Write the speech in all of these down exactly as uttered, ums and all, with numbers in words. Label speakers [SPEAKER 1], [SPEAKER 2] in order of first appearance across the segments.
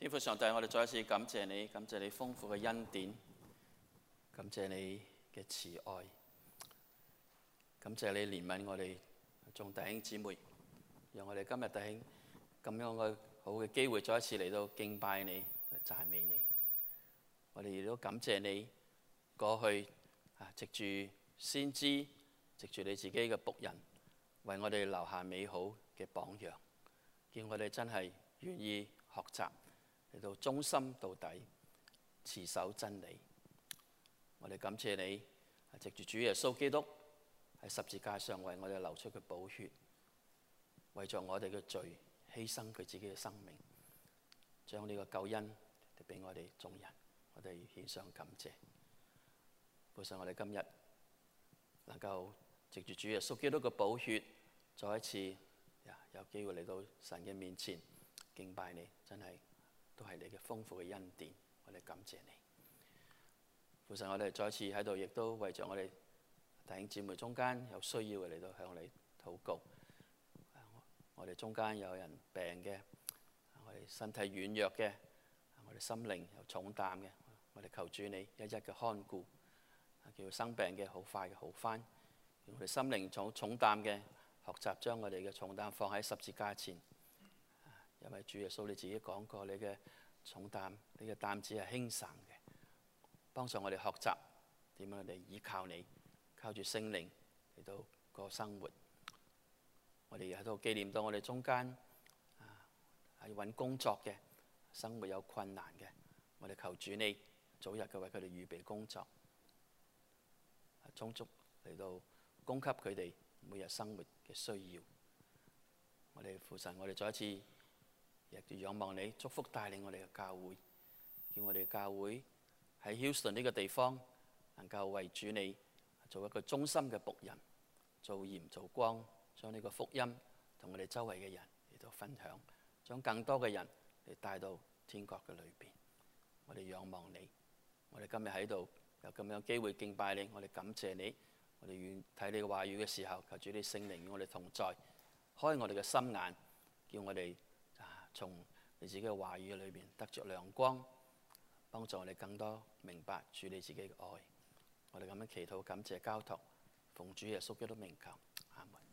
[SPEAKER 1] 天父上帝，我哋再一次感謝你，感謝你豐富嘅恩典，感謝你嘅慈愛，感謝你憐憫我哋眾弟兄姊妹，讓我哋今日弟兄咁樣嘅好嘅機會，再一次嚟到敬拜你、讚美你。我哋亦都感謝你過去啊，藉住先知，藉住你自己嘅僕人，為我哋留下美好嘅榜樣，叫我哋真係願意學習嚟到忠心到底，持守真理。我哋感謝你，藉住主耶穌基督喺十字架上為我哋流出嘅寶血，為咗我哋嘅罪犧牲佢自己嘅生命，將呢個救恩俾我哋眾人，我哋獻上感謝。父神，我哋今日能夠藉住主耶穌基督嘅寶血，再一次有機會嚟到神嘅面前敬拜你，真係都係你嘅豐富嘅恩典，我哋感謝你。父神，我哋再一次喺度，亦都為着我哋弟兄姊妹中間有需要嘅嚟到向你禱告。我哋中間有人病嘅，我哋身體軟弱嘅，我哋心靈有重擔嘅，我哋求主你一一嘅看顧，叫生病嘅好快嘅好返，叫我哋心靈重重擔嘅學習將我哋嘅重擔放喺十字架前，因為主耶穌你自己講過，你嘅重擔，你嘅擔子係輕省嘅，幫助我哋學習點樣嚟依靠你，靠住聖靈嚟到過生活。我哋喺度紀念到我哋中間啊，係揾工作嘅，生活有困難嘅，我哋求主你早日嘅為佢哋預備工作，充足嚟到供給佢哋每日生活嘅需要。我哋父神，我哋再一次亦都仰望你祝福帶領我哋嘅教會，叫我哋教會喺 Houston 呢個地方能夠為主你做一個忠心嘅僕人，做鹽做光，將呢個福音同我哋周圍嘅人嚟到分享，將更多嘅人嚟帶到天國嘅裏邊。我哋仰望你，我哋今日喺度有咁樣機會敬拜你，我哋感謝你。我哋願睇你嘅話語嘅時候，求主你聖靈與我哋同在，開我哋嘅心眼，叫我哋啊從你自己嘅話語裏邊得着亮光，幫助我哋更多明白主你自己嘅愛。我哋咁樣祈禱、感謝、交託，奉主耶穌基督名求，阿門。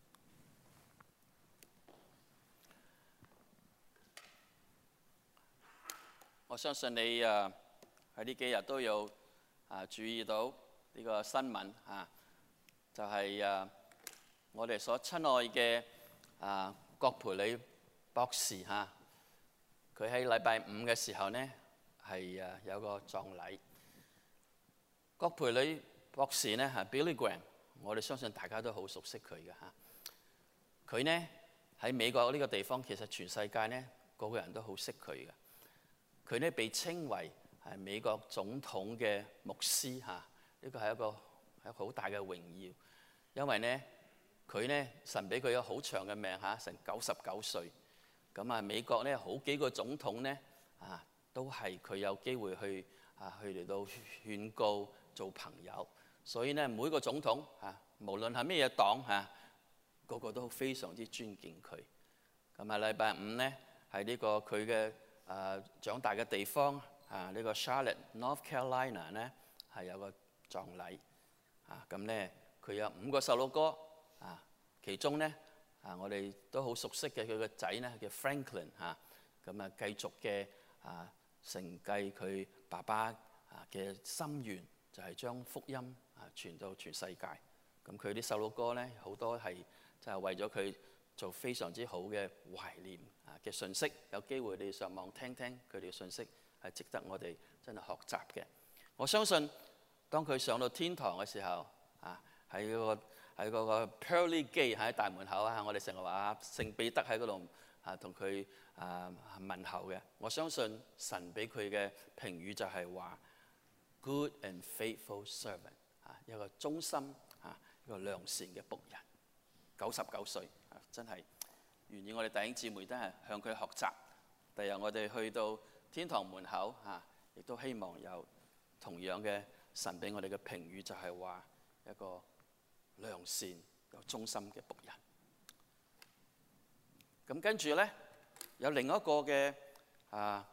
[SPEAKER 1] 我相信你啊喺呢幾日都有啊注意到呢個新聞啊。就係、是、誒我哋所親愛嘅啊郭培里博士嚇，佢喺禮拜五嘅時候呢係誒有個葬禮。郭培里博士呢係 Billy Graham， 我哋相信大家都好熟悉佢嘅嚇。佢呢喺美國呢個地方，其實全世界呢個個人都好識佢嘅。佢呢被稱為係美國總統嘅牧師嚇，呢個係一個係好大嘅榮耀。因為呢，佢呢神俾佢有好長嘅命嚇，成九十九歲。咁啊，美國呢好幾個總統呢啊，都係佢有機會去啊去嚟到勸告做朋友。所以呢，每個總統啊，無論係咩嘢黨嚇，個個都非常之尊敬佢。咁啊，禮拜五呢係呢個佢嘅啊長大嘅地方啊，呢個 Charlotte North Carolina 呢係有個葬禮啊，咁呢。佢有五個細佬哥啊，其中咧啊，我哋都好熟悉嘅佢個仔咧叫 Franklin 嚇，咁啊繼續嘅啊承繼佢爸爸啊嘅心願，就係將福音啊傳到全世界。咁佢啲細佬哥咧好多係就係為咗佢做非常之好嘅懷念啊嘅信息，有機會你上網聽聽佢哋嘅信息，係值得我哋真係學習嘅。我相信當佢上到天堂嘅時候啊。喺嗰個喺嗰個 Pearly Gate 喺大門口啊！我哋成日話聖彼得喺嗰度啊，同佢啊問候嘅。我相信神俾佢嘅評語就係話 Good and faithful servant 啊，一個忠心啊，一個良善嘅僕人。九十九歲啊，真係願意我哋弟兄姊妹都係向佢學習。第日我哋去到天堂門口啊，亦都希望有同樣嘅神俾我哋嘅評語，就係話一個良善又忠心嘅僕人。咁跟住咧，有另一個嘅啊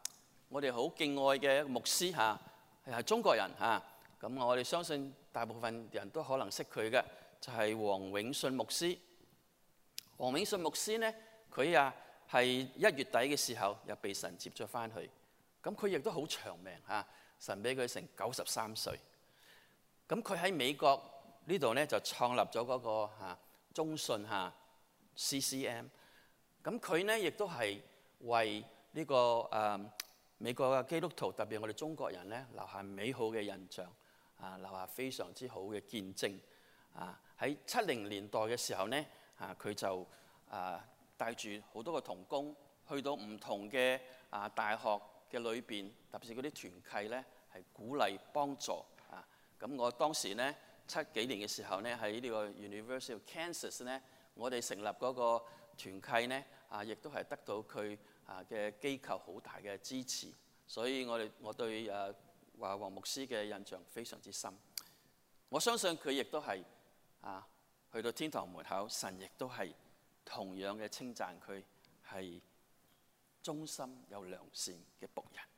[SPEAKER 1] 我哋好敬愛嘅牧師嚇，係中國人嚇。咁我哋相信大部分人都可能識佢嘅，就係黃永信牧師。黃永信牧師呢，佢啊係一月底嘅時候又被神接咗翻去。咁佢亦都好長命嚇，神俾佢成九十三歲。咁佢喺美國呢度呢，就創立咗嗰個嚇中信嚇 C C M。咁佢呢亦都係為呢個誒美國嘅基督徒，特別我哋中國人呢，留下美好嘅印象啊，留下非常之好嘅見證啊。喺七零年代嘅時候呢，啊佢就啊帶住好多個同工去到唔同嘅啊大學嘅裏邊，特別是嗰啲團契呢，係鼓勵幫助啊。咁我當時呢，七幾年嘅時候呢，喺呢個 University of Kansas 呢，我哋成立嗰個團契呢，啊，亦都係得到佢啊嘅機構好大嘅支持，所以我哋我對誒華黃牧師嘅印象非常之深。我相信佢亦都係啊去到天堂門口，神亦都係同樣嘅稱讚佢係忠心有良善嘅僕人。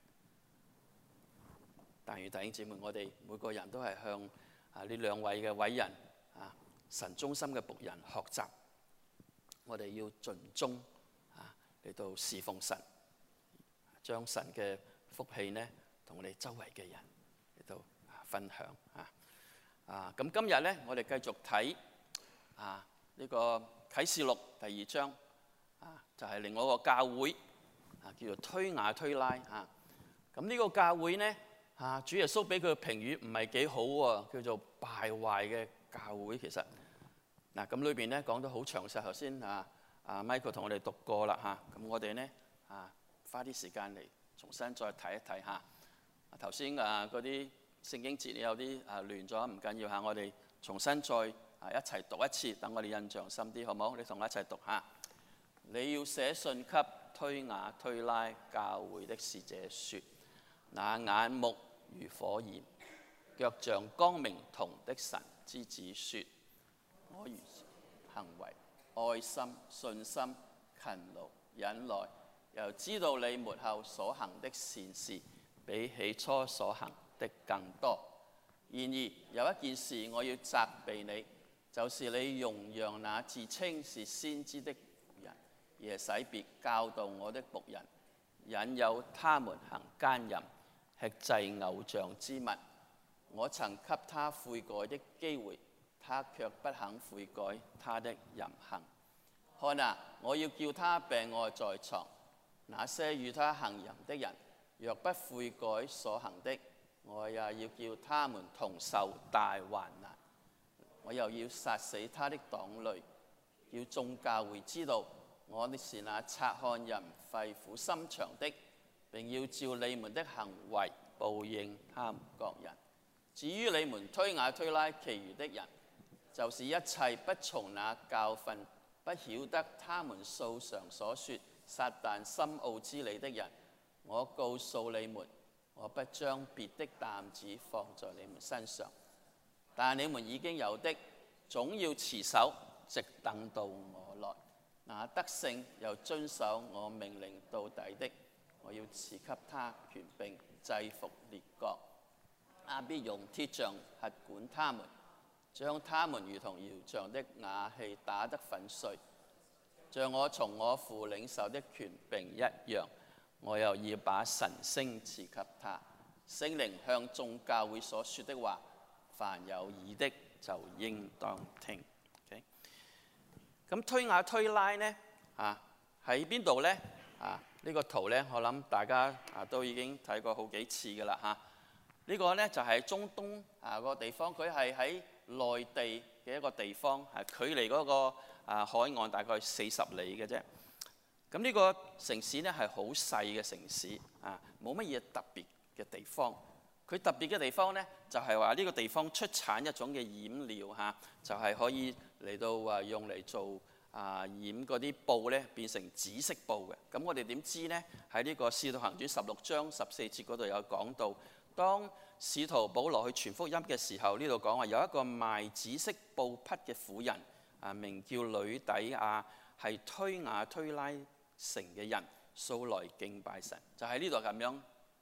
[SPEAKER 1] 但願弟兄姊妹，我哋每個人都係向啊呢兩位嘅偉人啊神忠心嘅僕人學習。我哋要盡忠啊嚟到侍奉神，將神嘅福氣呢同我哋周圍嘅人嚟到分享啊啊！咁今日呢，我哋繼續睇啊呢個啟示錄第二章啊，就係另外一個教會啊，叫做推雅推拉啊。咁呢個教會呢啊，主耶穌俾佢嘅評語唔係幾好喎，叫做敗壞嘅教會。其實嗱，咁裏邊咧講得好詳細，頭先啊啊 Michael 同我哋讀過啦嚇，咁我哋咧啊花啲時間嚟重新再睇一睇嚇。頭先啊嗰啲聖經節有啲啊亂咗，唔緊要嚇，我哋重新再啊一齊讀一次，等我哋印象深啲，好唔好？你同我一齊讀嚇。你要寫信給推雅推拉教會的使者說：那眼目如火焰，腳像光明銅的神之子說。我如行為、愛心、信心、勤勞、忍耐，又知道你末後所行的善事，比起初所行的更多。然而有一件事我要責備你，就是你容讓那自稱是先知的人耶洗別教導我的僕人，引誘他們行奸淫、吃祭偶像之物。我曾給他悔改的機會，他卻不肯悔改他的淫行。看啊，我要叫他病臥在床。那些與他行淫的人，若不悔改所行的，我也要叫他們同受大患難。我又要殺死他的黨類，叫眾教會知道我是那察看人肺腑心腸的，並要照你們的行為報應他們各人。至於你們推雅推拉其餘的人，就是一切不從那教訓、不曉得他們素常所說撒但深奧之理的人，我告訴你們，我不將別的擔子放在你們身上，但你們已經有的，總要持守，直等到我來。那得勝又遵守我命令到底的，我要賜給他權柄，制服列國。他必用鐵杖轄管他們，將他們如同窯匠的瓦器打得粉碎，像我從我父領受的權柄一樣。我又要把晨星賜給他。聖靈向眾教會所說的話，凡有耳的就應當聽。咁、okay? 推雅推拉呢？啊喺邊度呢？啊呢、這個圖呢，我諗大家啊都已經睇過好幾次㗎啦嚇。呢個呢，就係中東啊個地方，佢係喺內地嘅一個地方，係距離嗰個啊海岸大概四十里嘅啫。咁呢個城市呢，係好細嘅城市啊，冇乜嘢特別嘅地方。佢特別嘅地方呢，就係話呢個地方出產一種嘅染料嚇，就係可以嚟到話用嚟做啊染嗰啲布呢，變成紫色布嘅。咁我哋點知呢？喺呢個《使徒行傳》十六章十四節嗰度有講到。當使徒保羅去傳福音嘅時候，呢度講話有一個賣紫色布匹嘅婦人，啊名叫呂底亞，係推雅推拉城嘅人，素來敬拜神。就喺呢度咁樣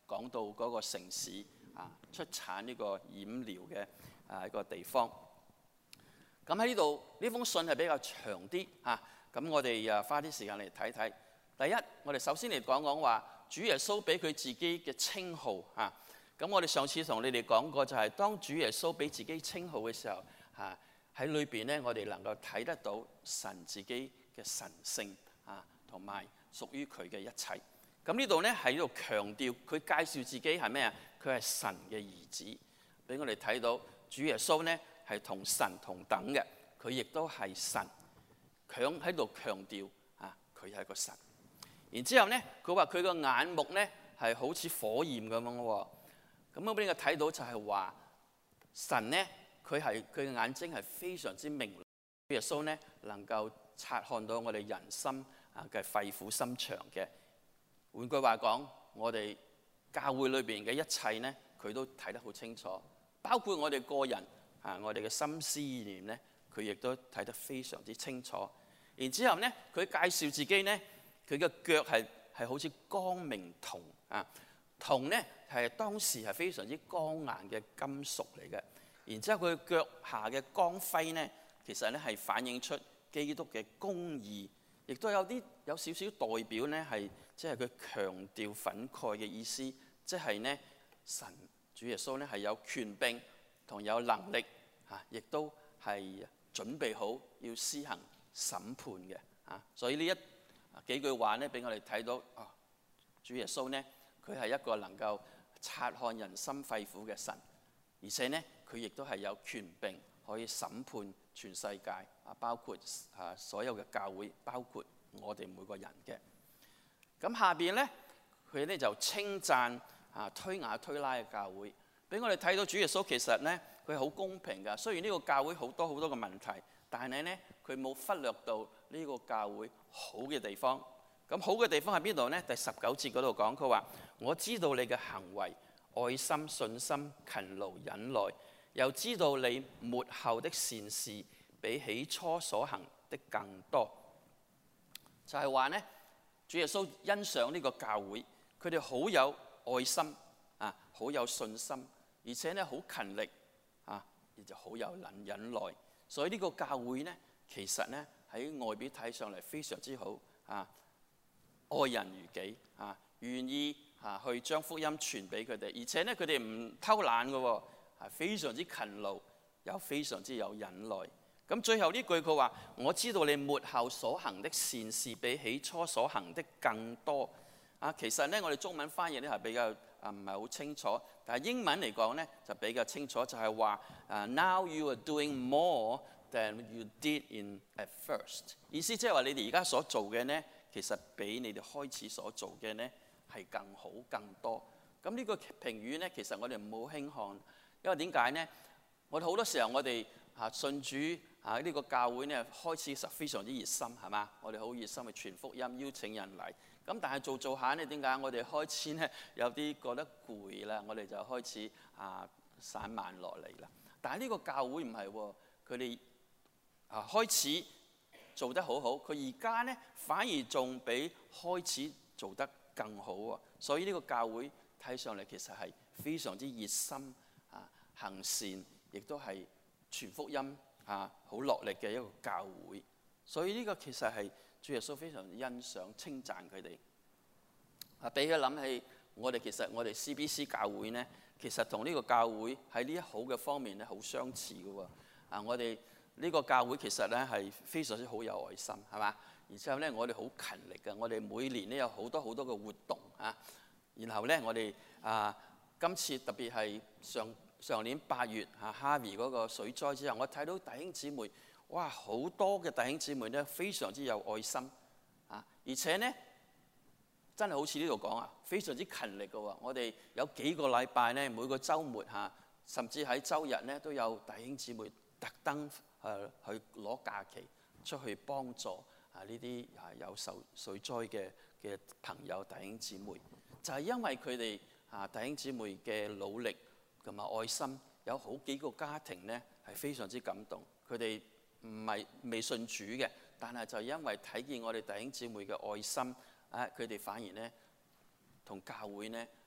[SPEAKER 1] 講到嗰個城市啊出產呢個染料嘅啊一個地方。咁喺呢度呢封信係比較長啲嚇，咁我哋啊花啲時間嚟睇睇。第一，我哋首先嚟講講話主耶穌俾佢自己嘅稱號嚇。咁我哋上次同你哋講過，就係當主耶穌俾自己稱號嘅時候嚇，喺裏邊咧，我哋能夠睇得到神自己嘅神性啊，同埋屬於佢嘅一切。咁呢度咧喺度強調佢介紹自己係咩啊？佢係神嘅兒子，俾我哋睇到主耶穌咧係同神同等嘅，佢亦都係神，強喺度強調啊，佢係個神。然之後咧，佢話佢個眼目咧係好似火焰咁樣喎。咁我俾你睇到就係話神咧，佢係佢嘅眼睛係非常之明亮。主耶穌咧能夠察看到我哋人心啊嘅肺腑心腸嘅。換句話講，我哋教會裏邊嘅一切咧，佢都睇得好清楚，包括我哋個人啊，我哋嘅心思意念咧，佢亦都睇得非常之清楚。然之後咧，佢介紹自己咧，佢嘅腳係係好似光明銅啊，銅咧係當時係非常之剛硬嘅金屬嚟嘅。然之後佢腳下嘅光輝咧，其實咧係反映出基督嘅公義，亦都有啲有少少代表咧係。即係佢強調憤慨嘅意思，即係咧神主耶穌咧係有權柄同有能力嚇，亦都係準備好要施行審判嘅嚇。所以呢一幾句話咧，俾我哋睇到啊，主耶穌咧佢係一個能夠察看人心肺腑嘅神，而且咧佢亦都係有權柄可以審判全世界啊，包括啊所有嘅教會，包括我哋每個人嘅。咁下邊咧，佢咧就稱讚啊推雅推拉嘅教會，俾我哋睇到主耶穌其實咧佢係好公平㗎。雖然呢個教會好多好多嘅問題，但係咧佢冇忽略到呢個教會好嘅地方。咁好嘅地方喺邊度咧？第十九節嗰度講，佢話：我知道你嘅行為、愛心、信心、勤勞、忍耐，又知道你末後的善事比起初所行的更多。就係話咧。主耶穌欣賞呢個教會，佢哋好有愛心啊，好有信心，而且咧好勤力啊，而就好有忍忍耐。所以呢個教會咧，其實咧喺外表睇上嚟非常之好啊，愛人如己啊，願意啊去將福音傳俾佢哋，而且咧佢哋唔偷懶嘅喎，係非常之勤勞，又非常之有忍耐。咁最後呢句佢話：我知道你末後所行的善事比起初所行的更多。啊，其實咧我哋中文翻譯咧係比較啊唔係好清楚，但係英文嚟講咧就比較清楚，就係話啊 Now you are doing more than you did in at first。意思即係話你哋而家所做嘅咧，其實比你哋開始所做嘅咧係更好更多。咁呢個評語咧，其實我哋唔好輕看，因為點解咧？我哋好多時候我哋啊信主。啊！呢個教會咧開始實非常之熱心，係嘛？我哋好熱心去傳福音，邀請人嚟。咁但係做做下咧，點解我哋開始咧有啲覺得攰啦？我哋就開始啊散漫落嚟啦。但係呢個教會唔係喎，佢哋啊開始做得好好，佢而家咧反而仲比開始做得更好喎。所以呢個教會睇上嚟其實係非常之熱心啊，行善，亦都係傳福音。啊，好落力嘅一個教會，所以呢個其實係主耶穌非常欣賞、稱讚佢哋。啊，俾佢諗起我哋其實我哋 C B C 教會咧，其實同呢個教會喺呢一好嘅方面咧，好相似嘅喎。啊，我哋呢個教會其實咧係非常之好有愛心，係嘛？然之後咧，我哋好勤力嘅，我哋每年咧有好多好多嘅活動啊。然後咧，我哋啊，今次特別係上。上年八月嚇哈維嗰個水災之後，我睇到弟兄姊妹，哇，好多嘅弟兄姊妹咧，非常之有愛心啊！而且咧，真係好似呢度講啊，非常之勤力嘅喎。我哋有幾個禮拜咧，每個週末嚇，甚至喺週日咧，都有弟兄姊妹特登誒去攞假期出去幫助啊呢啲啊有受水災嘅嘅朋友弟兄姊妹，就係因為佢哋啊弟兄姊妹嘅努力。同埋愛心，有好幾個家庭咧係非常之感動。佢哋唔係未信主嘅，但係就因為睇見我哋弟兄姊妹嘅愛心，啊，佢哋反而咧同教會咧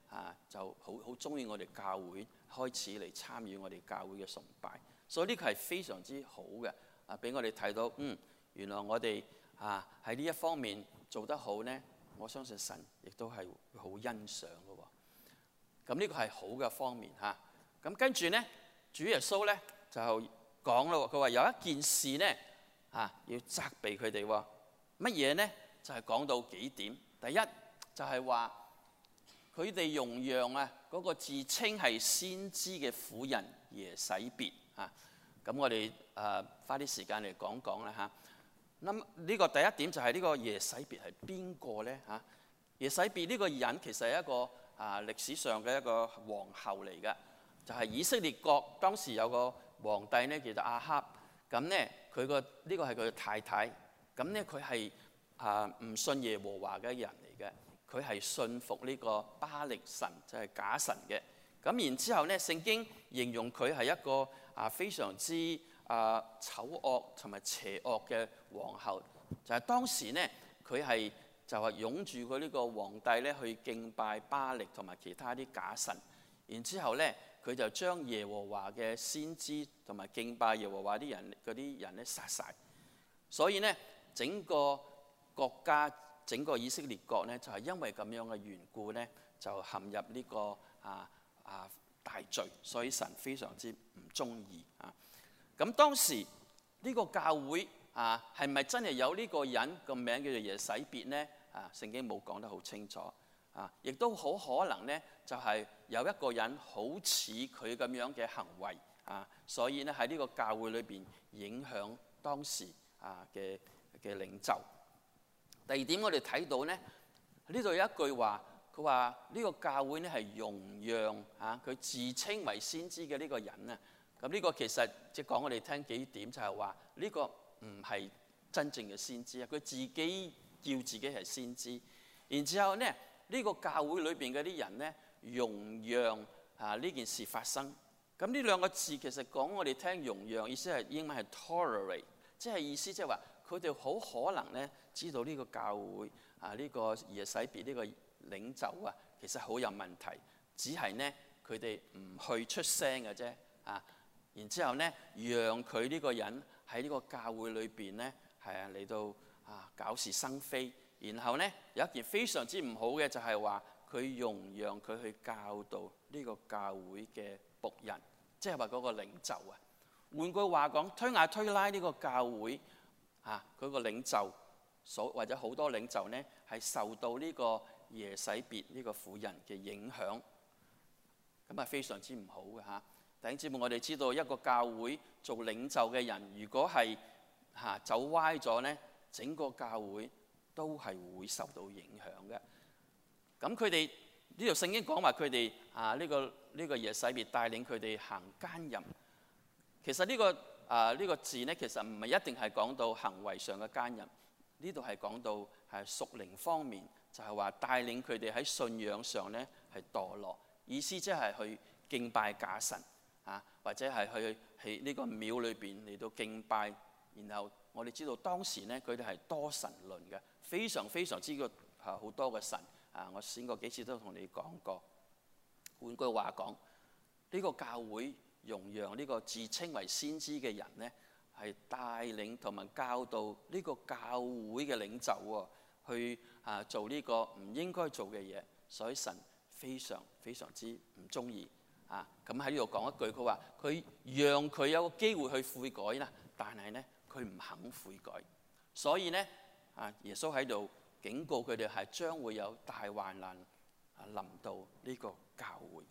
[SPEAKER 1] 啊就好好中意我哋教會，開始嚟參與我哋教會嘅崇拜。所以呢個係非常之好嘅，啊俾我哋睇到，嗯，原來我哋啊喺呢一方面做得好呢，我相信神亦都係好欣賞嘅喎。咁呢個係好嘅方面嚇。咁跟住呢，主耶穌呢就講咯，佢話有一件事呢啊要責備佢哋喎。乜嘢呢？就係講到幾點。第一就係話佢哋容讓啊嗰個自稱係先知嘅婦人耶洗別啊。咁我哋誒花啲時間嚟講講啦嚇。咁呢個第一點就係呢個耶洗別係邊個呢嚇？耶洗別呢個人其實係一個啊歷史上嘅一個皇后嚟嘅，就係以色列國當時有個皇帝呢叫做亞哈。咁呢佢個呢個係佢嘅太太。咁呢佢係啊唔信耶和華嘅人嚟嘅，佢係信服呢個巴力神，就係假神嘅。咁然之後呢，聖經形容佢係一個啊非常之啊醜惡同埋邪惡嘅皇后，就係當時呢佢係就係擁住佢呢個皇帝咧去敬拜巴力同埋其他啲假神。然之後呢，佢就將耶和華嘅先知同埋敬拜耶和華啲人嗰啲人咧殺晒。所以呢，整個國家整個以色列國呢，就係因為咁樣嘅緣故呢，就陷入呢個啊啊大罪，所以神非常之唔中意啊。咁當時呢個教會啊係咪真係有呢個人個名叫做耶洗別呢？啊，聖經冇講得好清楚啊，亦都好可能呢，就係有一個人好似佢咁樣嘅行為啊，所以呢喺呢個教會裏邊影響當時啊嘅嘅領袖。第二點我哋睇到呢，呢度有一句話，佢話呢個教會呢係容讓啊佢自稱為先知嘅呢個人啊。咁呢個其實即係講我哋聽幾點，就係話呢個唔係真正嘅先知啊，佢自己叫自己係先知。然之後呢，呢個教會裏邊嗰啲人呢，容讓啊呢件事發生。咁呢兩個字其實講我哋聽容讓，意思係英文係 tolerate， 即係意思即係話佢哋好可能呢知道呢個教會啊呢個耶洗別呢個領袖啊其實好有問題，只係呢佢哋唔去出聲嘅啫啊。然之後呢，讓佢呢個人喺呢個教會裏邊呢係啊嚟到啊搞事生非。然後呢，有一件非常之唔好嘅就係話佢容讓佢去教導呢個教會嘅僕人，即係話嗰個領袖啊。換句話講，推雅推拉呢個教會啊，佢個領袖所或者好多領袖呢係受到呢個耶洗別呢個婦人嘅影響，咁啊非常之唔好嘅嚇。弟兄姊妹，我哋知道一個教會做領袖嘅人，如果係嚇、啊、走歪咗呢，整個教會都係會受到影響嘅。咁佢哋呢度聖經講話佢哋啊呢、這個呢、這個耶洗別帶領佢哋行奸淫。其實呢、這個啊呢、這個字呢，其實唔係一定係講到行為上嘅奸淫，呢度係講到係屬靈方面，就係、是、話帶領佢哋喺信仰上呢係墮落，意思即係去敬拜假神啊，或者係去喺呢個廟裏邊嚟到敬拜。然後我哋知道當時呢，佢哋係多神論嘅，非常非常之個好多嘅神啊！我先過幾次都同你講過。換句話講，呢、這個教會容讓呢個自稱為先知嘅人呢，係帶領同埋教導呢個教會嘅領袖喎，去啊做呢個唔應該做嘅嘢，所以神非常非常之唔中意啊！咁喺呢度講一句，佢話佢讓佢有個機會去悔改啦，但係呢，佢唔肯悔改，所以呢，啊耶穌喺度警告佢哋係將會有大患難啊臨到呢個教會。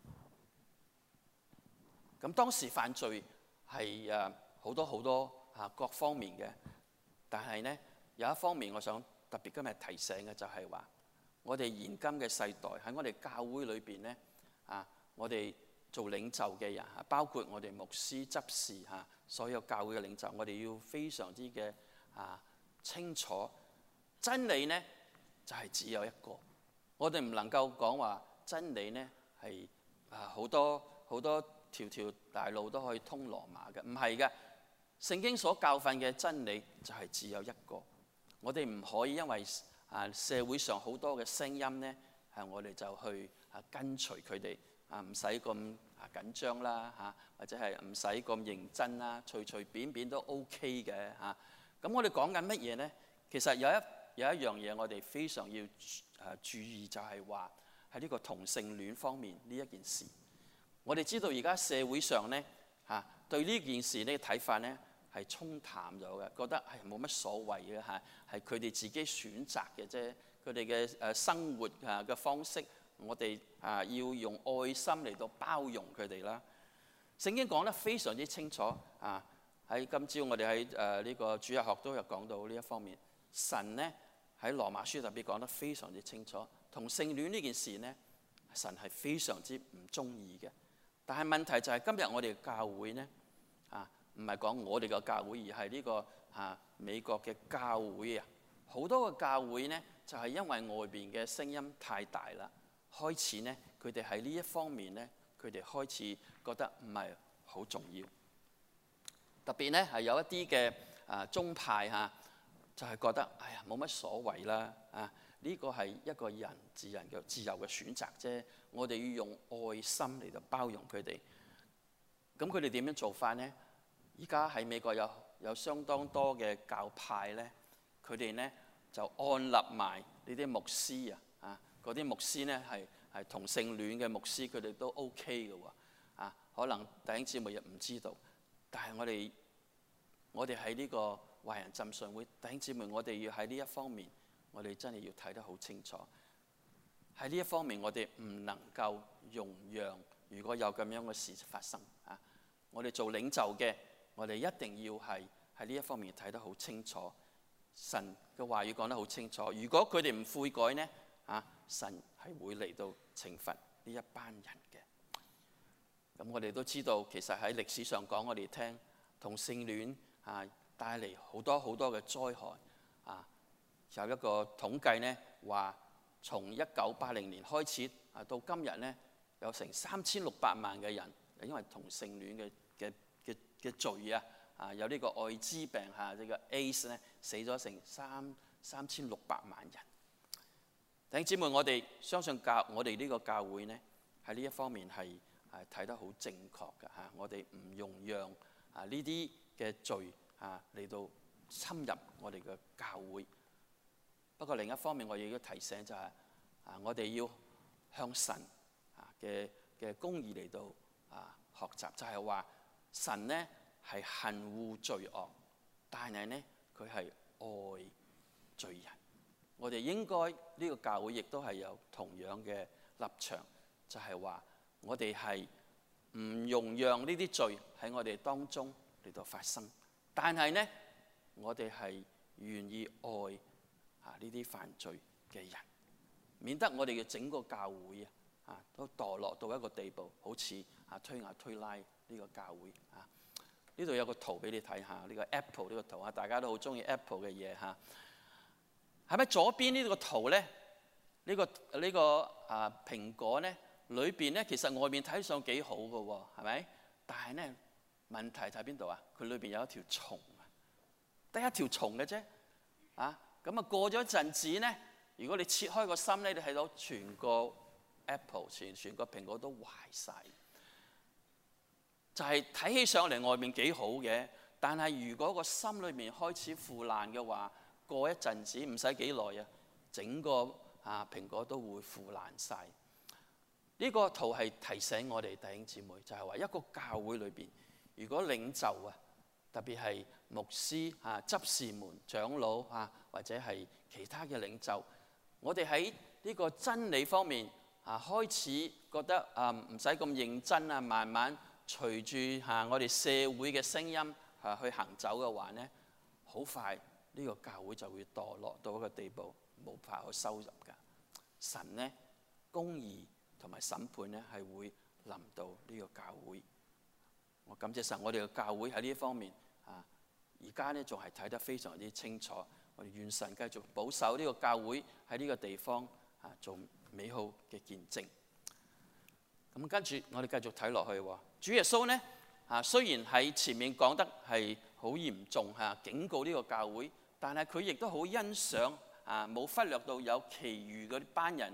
[SPEAKER 1] 咁當時犯罪係誒好多好多啊各方面嘅，但係呢，有一方面我想特別今日提醒嘅就係話，我哋現今嘅世代喺我哋教會裏邊呢，啊，我哋做領袖嘅人啊，包括我哋牧師執事嚇，所有教會嘅領袖，我哋要非常之嘅啊清楚真理呢就係只有一個，我哋唔能夠講話真理呢係啊好多好多條條大路都可以通羅馬嘅，唔係嘅。聖經所教訓嘅真理就係只有一個，我哋唔可以因為啊社會上好多嘅聲音呢，係我哋就去啊跟隨佢哋啊，唔使咁啊緊張啦嚇，或者係唔使咁認真啦，隨隨便便都 OK 嘅嚇。咁我哋講緊乜嘢呢？其實有一有一樣嘢我哋非常要誒注意，就係話喺呢個同性戀方面呢一件事。我哋知道而家社會上咧嚇對呢件事呢睇法咧係沖淡咗嘅，覺得係冇乜所謂嘅嚇，係佢哋自己選擇嘅啫。佢哋嘅誒生活啊嘅方式，我哋啊要用愛心嚟到包容佢哋啦。聖經講得非常之清楚啊！喺今朝我哋喺誒呢個主日學都有講到呢一方面。神咧喺羅馬書特別講得非常之清楚，同性戀呢件事咧，神係非常之唔中意嘅。但係問題就係今日我哋嘅教會咧啊，唔係講我哋嘅教會，而係呢個啊美國嘅教會啊，好多個教會咧就係因為外邊嘅聲音太大啦，開始咧佢哋喺呢一方面咧，佢哋開始覺得唔係好重要。特別咧係有一啲嘅啊宗派嚇，就係覺得哎呀冇乜所謂啦啊！呢個係一個人自人嘅自由嘅選擇啫，我哋要用愛心嚟到包容佢哋。咁佢哋點樣做法呢？而家喺美國有有相當多嘅教派咧，佢哋咧就按立埋呢啲牧師啊，啊嗰啲牧師咧係係同性戀嘅牧師，佢哋都 OK 嘅喎，啊可能弟兄姊妹又唔知道，但係我哋我哋喺呢個華人浸信會弟兄姊妹，我哋要喺呢一方面，我哋真係要睇得好清楚。喺呢一方面，我哋唔能夠容讓，如果有咁樣嘅事發生啊，我哋做領袖嘅，我哋一定要係喺呢一方面睇得好清楚。神嘅話語講得好清楚，如果佢哋唔悔改呢，啊，神係會嚟到懲罰呢一班人嘅。咁我哋都知道，其實喺歷史上講，我哋聽同性戀啊帶嚟好多好多嘅災害啊。有一個統計呢，話從一九八零年開始啊，到今日呢，有成三千六百萬嘅人因為同性戀嘅嘅嘅嘅罪啊，啊有呢個愛滋病嚇，呢個 AIDS 咧死咗成三三千六百萬人。弟兄姊妹，我哋相信教我哋呢個教會呢，喺呢一方面係係睇得好正確嘅嚇，我哋唔容讓啊呢啲嘅罪啊嚟到侵入我哋嘅教會。不過另一方面，我亦要提醒就係、是、啊，我哋要向神啊嘅嘅公義嚟到啊學習，就係、是、話神呢係恨惡罪惡，但係呢佢係愛罪人。我哋應該呢、這個教會亦都係有同樣嘅立場，就係、是、話我哋係唔容讓呢啲罪喺我哋當中嚟到發生，但係呢我哋係願意愛啊！呢啲犯罪嘅人，免得我哋嘅整個教會啊，啊都墮落到一個地步，好似啊推雅推拉呢個教會啊。呢度有個圖俾你睇下，呢個 Apple 呢個圖啊，大家都好中意 Apple 嘅嘢嚇。係咪左邊呢個圖咧？呢個呢個啊蘋果咧，裏邊咧其實外面睇上幾好嘅喎，係咪？但係咧問題喺邊度啊？佢裏邊有一條蟲啊，得一條蟲嘅啫啊！咁啊過咗一陣子咧，如果你切開個心咧，你睇到全個 Apple 全全個蘋果都壞晒。就係睇起上嚟外面幾好嘅，但係如果個心裏面開始腐爛嘅話，過一陣子唔使幾耐啊，整個啊蘋果都會腐爛晒。呢個圖係提醒我哋弟兄姊妹，就係話一個教會裏邊，如果領袖啊，特別係牧師啊、執事們、長老啊，或者係其他嘅領袖，我哋喺呢個真理方面啊，開始覺得啊唔使咁認真啊，慢慢隨住嚇我哋社會嘅聲音嚇去行走嘅話咧，好快呢個教會就會墮落到一個地步，冇法去收入㗎。神咧公義同埋審判咧係會臨到呢個教會。我感謝神，我哋嘅教會喺呢一方面啊，而家咧仲係睇得非常之清楚。我哋願神繼續保守呢個教會喺呢個地方啊，做美好嘅見證。咁跟住我哋繼續睇落去喎。主耶穌咧啊，雖然喺前面講得係好嚴重嚇，警告呢個教會，但係佢亦都好欣賞啊，冇忽略到有其餘嗰班人咧，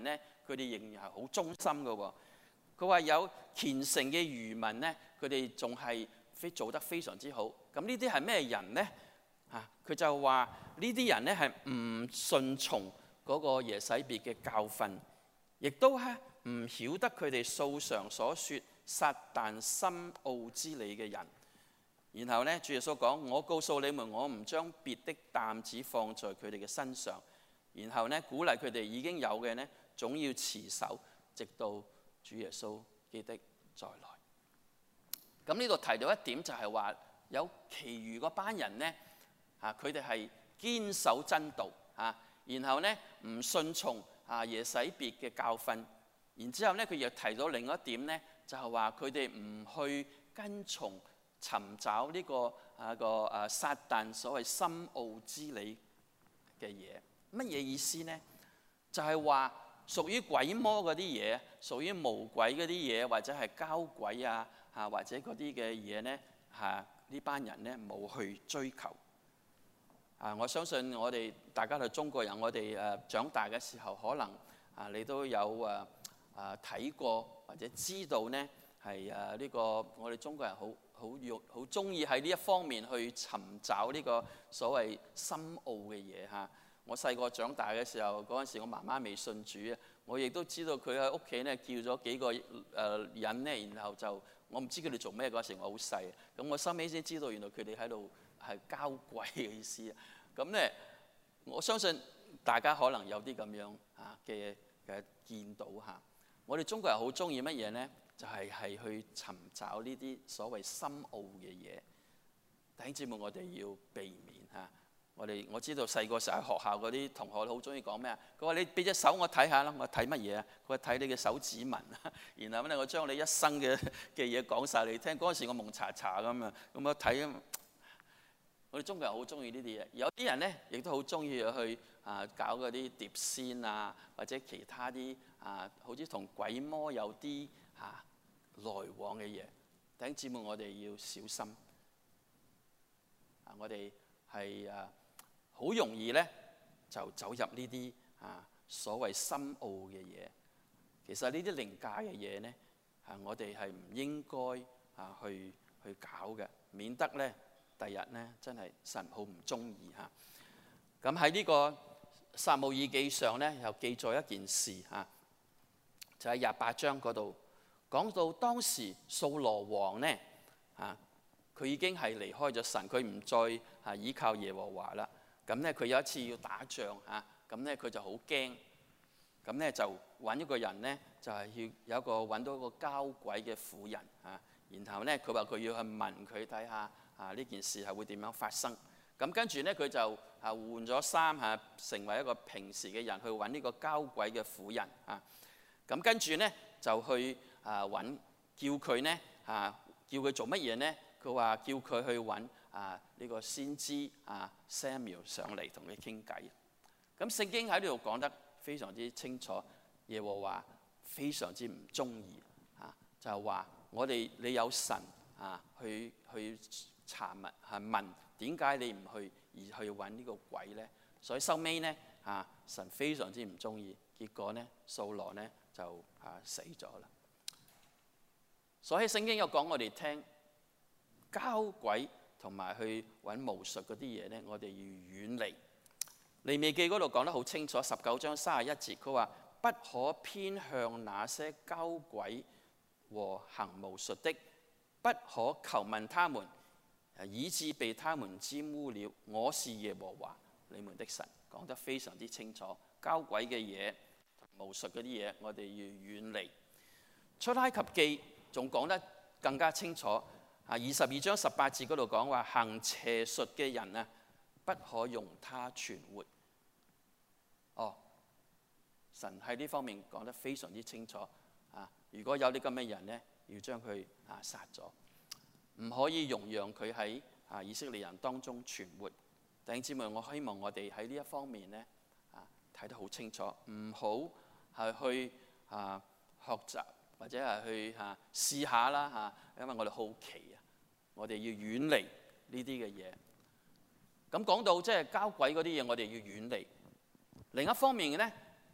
[SPEAKER 1] 佢哋仍然係好忠心嘅喎。佢話有虔誠嘅餘民咧，佢哋仲係非做得非常之好。咁呢啲係咩人咧？啊，佢就話呢啲人咧係唔順從嗰個耶洗別嘅教訓，亦都係唔曉得佢哋素常所說撒但深奧之理嘅人。然後咧，主耶穌講：我告訴你們，我唔將別的擔子放在佢哋嘅身上。然後咧，鼓勵佢哋已經有嘅咧，總要持守，直到主耶穌基督再來。咁呢度提到一點就係話，有其餘嗰班人咧，啊，佢哋係堅守真道啊，然後咧唔順從啊耶洗別嘅教訓。然之後咧，佢又提到另一點咧，就係話佢哋唔去跟從尋找呢個啊個啊撒但所謂深奧之理嘅嘢。乜嘢意思呢？就係話屬於鬼魔嗰啲嘢，屬於巫鬼嗰啲嘢，或者係交鬼啊，嚇或者嗰啲嘅嘢咧，嚇呢班人咧冇去追求。啊，我相信我哋大家係中國人，我哋誒長大嘅時候，可能啊你都有誒啊睇過或者知道咧，係誒呢個我哋中國人好好用好中意喺呢一方面去尋找呢個所謂深奧嘅嘢嚇。我細個長大嘅時候，嗰陣時我媽媽未信主啊，我亦都知道佢喺屋企咧叫咗幾個誒人咧，然後就我唔知佢哋做咩，嗰陣時我好細，咁我收尾先知道原來佢哋喺度係交鬼嘅意思啊。咁咧我相信大家可能有啲咁樣啊嘅嘅見到嚇。我哋中國人好中意乜嘢咧？就係係去尋找呢啲所謂深奧嘅嘢。弟兄姊妹，我哋要避免嚇。我哋我知道細個時候喺學校嗰啲同學好中意講咩啊？佢話你俾隻手我睇下啦，我睇乜嘢啊？佢話睇你嘅手指紋，然後咧我將你一生嘅嘅嘢講晒你聽。嗰陣時我蒙查查咁啊，咁我睇。我哋中國人好中意呢啲嘢，有啲人咧亦都好中意去啊搞嗰啲碟仙啊，或者其他啲啊，好似同鬼魔有啲啊來往嘅嘢。弟兄姊妹，我哋要小心啊！我哋係啊〜好容易咧就走入呢啲啊所謂深奧嘅嘢。其實呢啲靈界嘅嘢咧，啊我哋係唔應該啊去去搞嘅，免得咧第日咧真係神好唔中意嚇。咁喺呢個撒母耳記上咧又記載一件事啊，就喺廿八章嗰度講到當時掃羅王咧啊，佢已經係離開咗神，佢唔再啊依靠耶和華啦。咁咧，佢有一次要打仗嚇，咁咧佢就好驚，咁咧就揾一個人咧，就係要有一個揾到一個交鬼嘅婦人嚇，然後咧佢話佢要去問佢睇下啊呢件事係會點樣發生。咁跟住咧佢就啊換咗衫嚇，成為一個平時嘅人去揾呢個交鬼嘅婦人啊。咁跟住咧就去啊揾叫佢咧啊叫佢做乜嘢咧？佢話叫佢去揾啊呢個先知啊 Samuel 上嚟同佢傾偈。咁聖經喺呢度講得非常之清楚，耶和華非常之唔中意啊，就係話我哋你有神啊去去查問係問點解你唔去而去揾呢個鬼咧？所以收尾咧啊神非常之唔中意，結果咧掃羅咧就啊死咗啦。所以聖經有講我哋聽。交鬼同埋去揾巫術嗰啲嘢咧，我哋要遠離。利未記嗰度講得好清楚，十九章三十一節，佢話不可偏向那些交鬼和行巫術的，不可求問他們，以致被他們沾污了。我是耶和華你們的神，講得非常之清楚。交鬼嘅嘢、巫術嗰啲嘢，我哋要遠離。出埃及記仲講得更加清楚。啊！二十二章十八節嗰度講話，行邪術嘅人啊，不可容他存活。哦，神喺呢方面講得非常之清楚啊！如果有啲咁嘅人咧，要將佢啊殺咗，唔可以容讓佢喺啊以色列人當中存活。弟兄姊妹，我希望我哋喺呢一方面咧啊睇得好清楚，唔好係去啊學習或者係去嚇試下啦嚇，因為我哋好奇啊，我哋要遠離呢啲嘅嘢。咁講到即係交鬼嗰啲嘢，我哋要遠離。另一方面咧，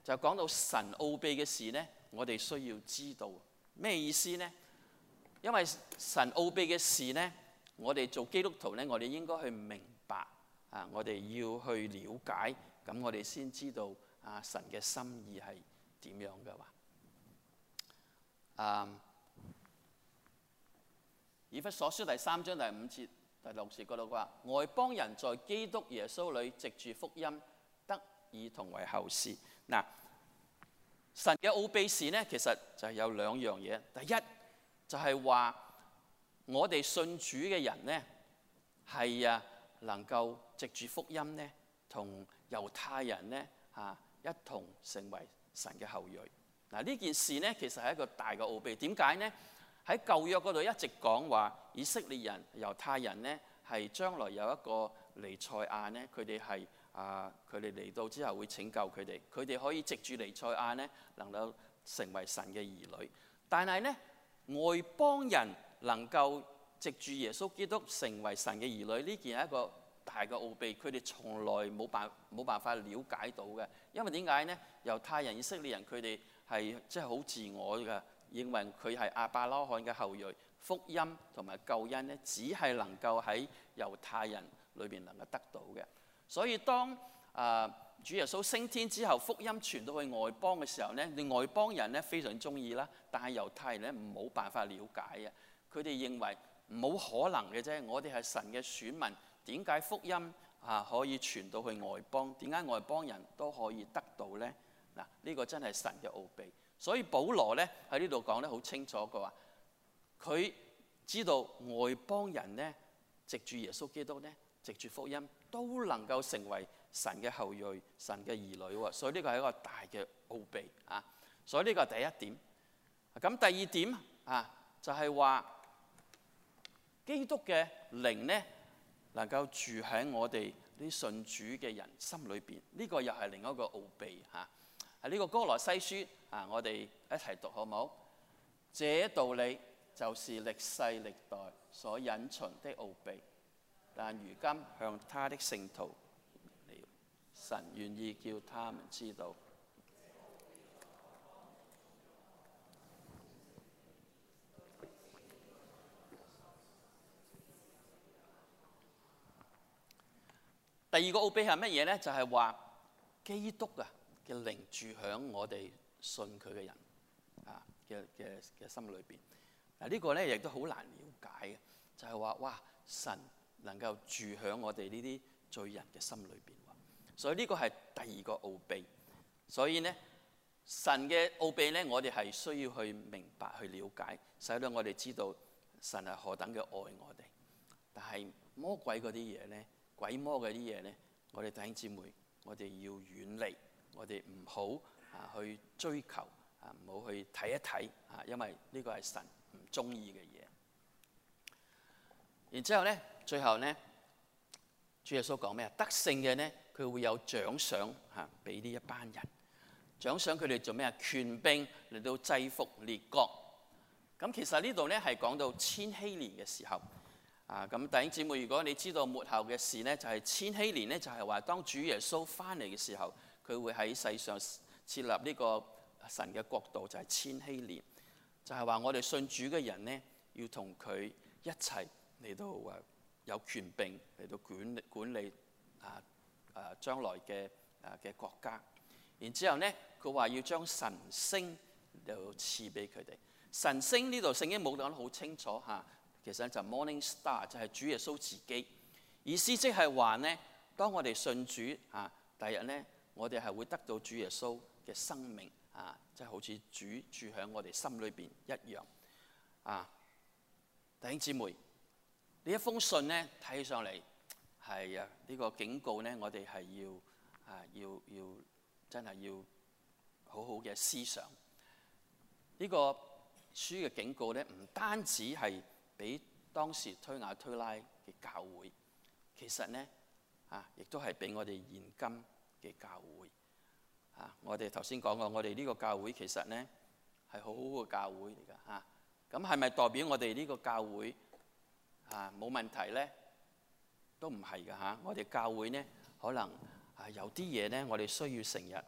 [SPEAKER 1] 就講到神奧秘嘅事呢，我哋需要知道咩意思呢？因為神奧秘嘅事呢，我哋做基督徒呢，我哋應該去明白啊，我哋要去了解，咁我哋先知道啊神嘅心意係點樣嘅話。啊，以弗所書第三章第五節第六節嗰度話，外邦人在基督耶穌裏藉住福音得以同為後嗣。嗱，神嘅奧秘事呢，其實就係有兩樣嘢。第一就係話我哋信主嘅人呢，係啊能夠藉住福音呢，同猶太人呢啊一同成為神嘅後裔。嗱，呢件事呢，其實係一個大嘅奧秘。點解呢？喺舊約嗰度一直講話以色列人、猶太人呢，係將來有一個彌賽亞呢，佢哋係啊，佢哋嚟到之後會拯救佢哋，佢哋可以藉住彌賽亞呢，能夠成為神嘅兒女。但係呢，外邦人能夠藉住耶穌基督成為神嘅兒女，呢件係一個大嘅奧秘，佢哋從來冇辦冇辦法了解到嘅。因為點解呢？猶太人、以色列人佢哋係即係好自我嘅，認為佢係亞伯拉罕嘅後裔，福音同埋救恩呢，只係能夠喺猶太人裏邊能夠得到嘅。所以當啊、呃、主耶穌升天之後，福音傳到去外邦嘅時候呢，你外邦人呢非常中意啦，但係猶太人呢冇辦法了解嘅，佢哋認為冇可能嘅啫。我哋係神嘅選民，點解福音啊可以傳到去外邦？點解外邦人都可以得到呢？嗱，呢個真係神嘅奧秘。所以保羅呢喺呢度講得好清楚，佢話佢知道外邦人呢藉住耶穌基督呢，藉住福音都能夠成為神嘅後裔、神嘅兒女喎。所以呢個係一個大嘅奧秘啊。所以呢個係第一點。咁第二點啊，就係話基督嘅靈呢能夠住喺我哋啲信主嘅人心裏邊。呢個又係另一個奧秘嚇。喺呢個歌羅西書啊，我哋一齊讀好唔好？這道理就是歷世歷代所隱藏的奧秘，但如今向他的聖徒了，神願意叫他們知道。第二個奧秘係乜嘢呢？就係話基督啊嘅靈住響我哋信佢嘅人啊嘅嘅嘅心裏邊。嗱，呢個咧亦都好難了解嘅，就係話哇，神能夠住響我哋呢啲罪人嘅心裏邊。所以呢個係第二個奧秘。所以呢，神嘅奧秘咧，我哋係需要去明白、去了解，使到我哋知道神係何等嘅愛我哋。但係魔鬼嗰啲嘢咧，鬼魔嗰啲嘢咧，我哋弟兄姊妹，我哋要遠離。我哋唔好啊去追求啊，唔好去睇一睇啊，因為呢個係神唔中意嘅嘢。然之後咧，最後咧，主耶穌講咩啊？得勝嘅咧，佢會有獎賞嚇俾呢一班人。獎賞佢哋做咩啊？權柄嚟到制服列國。咁其實呢度咧係講到千禧年嘅時候啊。咁弟兄姊妹，如果你知道末後嘅事咧，就係千禧年咧，就係話當主耶穌翻嚟嘅時候。佢會喺世上設立呢個神嘅國度，就係千禧年，就係話我哋信主嘅人呢，要同佢一齊嚟到誒有權柄嚟到管理管理啊啊將來嘅啊嘅國家。然之後呢，佢話要將晨星就賜俾佢哋。晨星呢度聖經冇講得好清楚嚇，其實就 Morning Star 就係主耶穌自己。意思即係話呢，當我哋信主啊，第日呢。我哋係會得到主耶穌嘅生命啊，即係好似主住喺我哋心裏邊一樣啊。弟兄姊妹，呢一封信咧睇起上嚟係啊，呢個警告咧，我哋係要啊要要真係要好好嘅思想。呢個書嘅警告咧，唔單止係俾當時推雅推拉嘅教會，其實咧啊，亦都係俾我哋現今嘅教會啊！我哋頭先講過，我哋呢個教會其實呢係好好嘅教會嚟㗎嚇。咁係咪代表我哋呢個教會啊冇問題呢？都唔係㗎嚇。我哋教會呢可能啊有啲嘢呢，我哋需要成日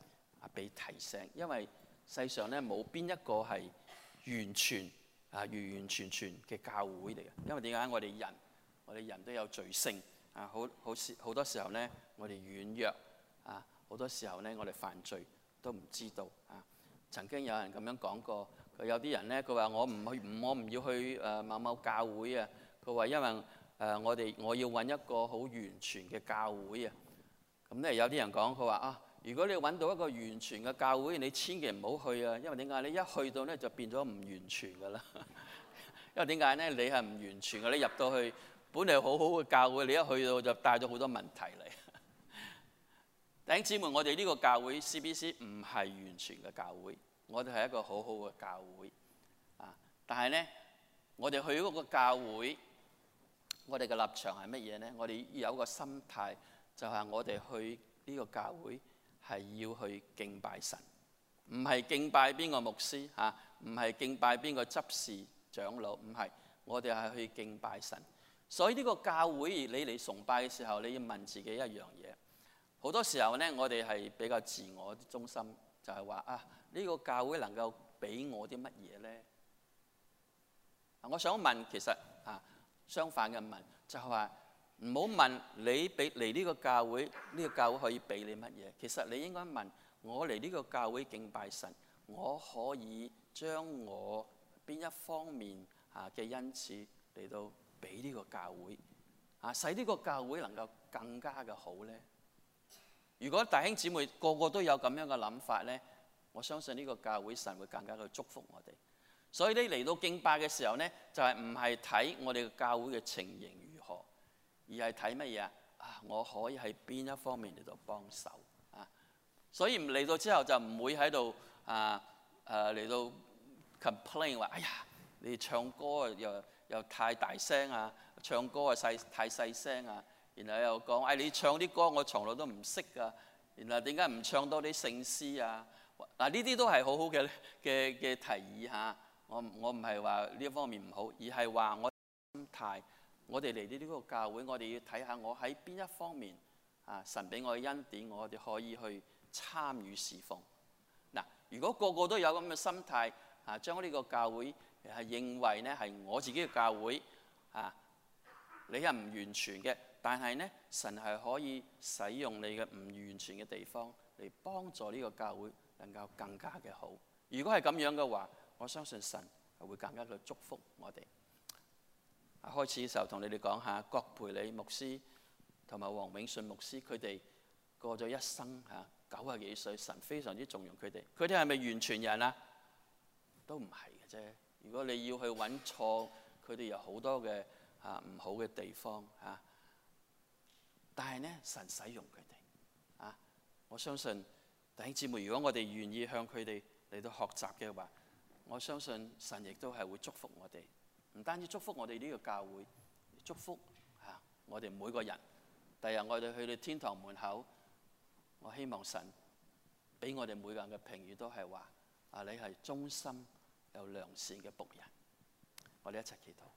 [SPEAKER 1] 啊被提醒，因為世上咧冇邊一個係完全啊完完全全嘅教會嚟嘅。因為點解？我哋人，我哋人都有罪性啊，好好時好多時候咧，我哋軟弱啊，好多時候咧，我哋犯罪都唔知道啊。曾經有人咁樣講過，佢有啲人咧，佢話我唔去，我唔要去誒某某教會啊。佢話因為誒、呃、我哋我要揾一個好完全嘅教會啊。咁咧有啲人講，佢話啊，如果你揾到一個完全嘅教會，你千祈唔好去啊，因為點解？你一去到咧就變咗唔完全噶啦。因為點解咧？你係唔完全嘅，你入到去本嚟好好嘅教會，你一去到就帶咗好多問題嚟。弟兄姊妹，我哋呢個教會 C B C 唔係完全嘅教會，我哋係一個好好嘅教會啊。但係咧，我哋去嗰個教會，我哋嘅立場係乜嘢咧？我哋要有一個心態，就係我哋去呢個教會係要去敬拜神，唔係敬拜邊個牧師嚇，唔係敬拜邊個執事長老，唔係，我哋係去敬拜神。所以呢個教會，你嚟崇拜嘅時候，你要問自己一樣嘢。好多時候咧，我哋係比較自我中心，就係話啊，呢個教會能夠俾我啲乜嘢咧？我想問，其實啊，相反嘅問，就係話唔好問你俾嚟呢個教會，呢個教會可以俾你乜嘢？其實你應該問我嚟呢個教會敬拜神，我可以將我邊一方面啊嘅恩賜嚟到俾呢個教會啊，使呢個教會能夠更加嘅好咧。如果弟兄姊妹個個都有咁樣嘅諗法咧，我相信呢個教會神會更加去祝福我哋。所以你嚟到敬拜嘅時候咧，就係唔係睇我哋嘅教會嘅情形如何，而係睇乜嘢啊？啊，我可以喺邊一方面嚟到幫手啊？所以嚟到之後就唔會喺度啊誒嚟到 complain 話，哎呀，你唱歌又又太大聲啊，唱歌啊細太細聲啊。然後又講，哎，你唱啲歌我從來都唔識㗎，然後點解唔唱多啲聖詩啊？嗱，呢啲都係好好嘅嘅嘅提議嚇。我我唔係話呢一方面唔好，而係話我心態，我哋嚟呢個教會，我哋要睇下我喺邊一方面啊，神俾我嘅恩典，我哋可以去參與侍奉。嗱，如果個個都有咁嘅心態啊，將呢個教會係認為咧係我自己嘅教會啊，你係唔完全嘅。但係咧，神係可以使用你嘅唔完全嘅地方嚟幫助呢個教會能夠更加嘅好。如果係咁樣嘅話，我相信神係會更加嘅祝福我哋。開始嘅時候同你哋講下郭培理牧師同埋黃永信牧師，佢哋過咗一生嚇九十幾歲，神非常之重用佢哋。佢哋係咪完全人啊？都唔係嘅啫。如果你要去揾錯，佢哋有好多嘅嚇唔好嘅地方嚇。但係咧，神使用佢哋啊！我相信弟兄姊妹，如果我哋願意向佢哋嚟到學習嘅話，我相信神亦都係會祝福我哋。唔單止祝福我哋呢個教會，祝福啊我哋每個人。第日我哋去到天堂門口，我希望神俾我哋每個人嘅評語都係話：啊，你係忠心有良善嘅僕人。我哋一齊祈禱。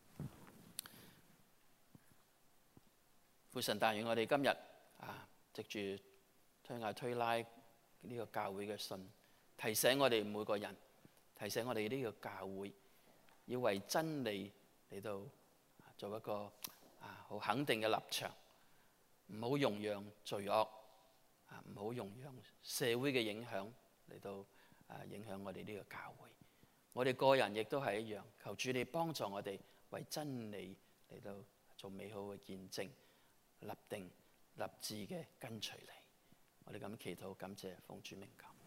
[SPEAKER 1] 父神但願我哋今日啊，藉住推雅推拉呢個教會嘅信，提醒我哋每個人，提醒我哋呢個教會要為真理嚟到做一個啊好肯定嘅立場，唔好容讓罪惡啊，唔好容讓社會嘅影響嚟到啊影響我哋呢個教會。我哋個人亦都係一樣，求主你幫助我哋為真理嚟到做美好嘅見證。立定立志嘅跟隨你，我哋咁祈禱，感謝奉主名求。